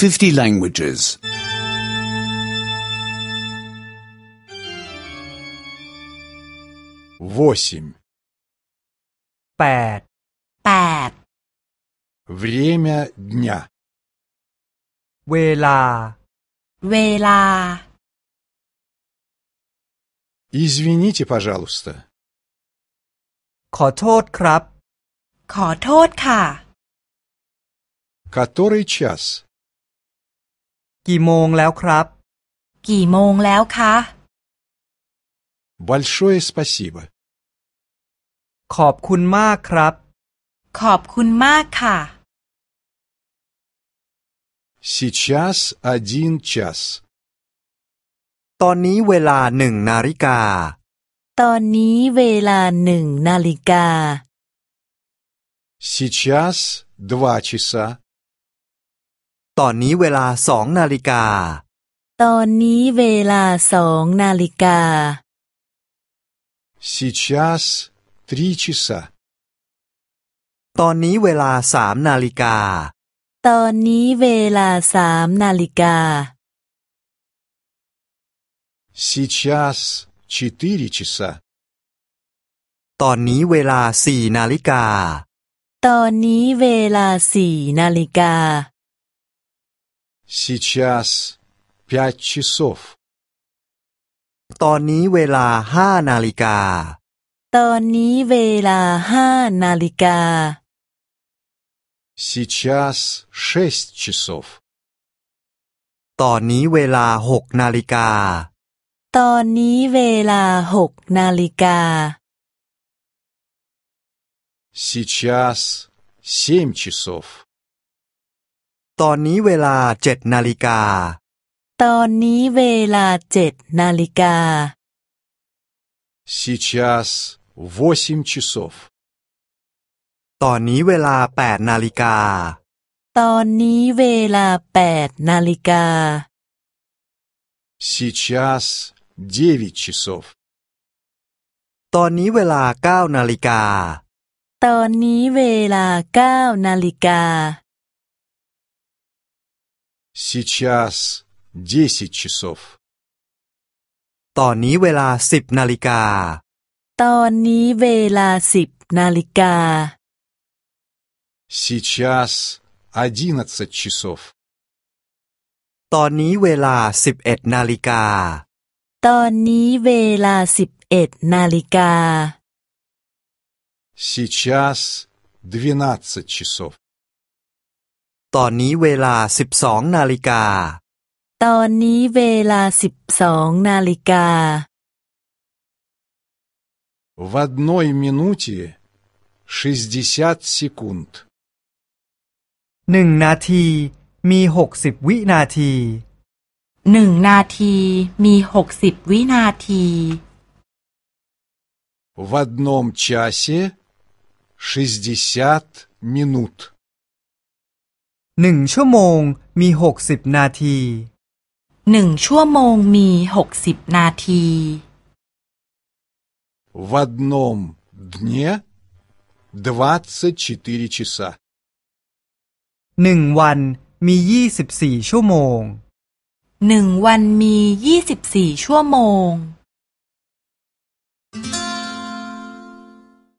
50 languages. 8. 8 Время дня. เวลาเวลา Извините, пожалуйста. ขอโทษครับขอโทษค่ะ Который час? กี่โมงแล้วครับกี่โมงแล้วคะ Большое спасибо. ขอบคุณมากครับขอบคุณมากค่ะ Сейчас 1 час. ตอนนี้เวลา1 นาฬิกาตอนนี้เวลา1 นาฬิกา Сейчас 2 часа. ตอนนี้เวลา2 นาฬิกาตอนนี้เวลา2 นาฬิกา Сейчас 3 часа. ตอนนี้เวลา3 นาฬิกาตอนนี้เวลา3 นาฬิกา Сейчас 4 часа. ตอนนี้เวลา4 นาฬิกาตอนนี้เวลา4 นาฬิกา Сейчас 5 часов. ตอนนี้เวลา5 นาฬิกาตอนนี้เวลา5 นาฬิกา Сейчас 6 часов. ตอนนี้เวลา6 นาฬิกาตอนนี้เวลา6 นาฬิกา Сейчас 7 часов. ตอนนี้เวลา7 นาฬิกาตอนนี้เวลา7 นาฬิกา Сейчас 8 часов. ตอนนี้เวลา8 นาฬิกาตอนนี้เวลา8 นาฬิกา Сейчас 9 часов. ตอนนี้เวลา9 นาฬิกาตอนนี้เวลา9 นาฬิกา Сейчас 10 часов. ตอนนี้เวลา10 นาฬิกาตอนนี้เวลา10 นาฬิกา Сейчас 11 часов. ตอนนี้เวลา11 นาฬิกาตอนนี้เวลา11 นาฬิกา Сейчас 12 часов. ตอนนี้เวลา12 นาฬิกาตอนนี้เวลา12 นาฬิกา В 1 минуте 60 секунд. 1 นาทีมี60 วินาที 1 นาทีมี60 วินาที В 1 часе 60 минут. 1 ชั่วโมงมี60 นาที 1 ชั่วโมงมี60 นาที В 1 дне 24 часа. 1 วันมี24 ชั่วโมง 1 วันมี24 ชั่วโมง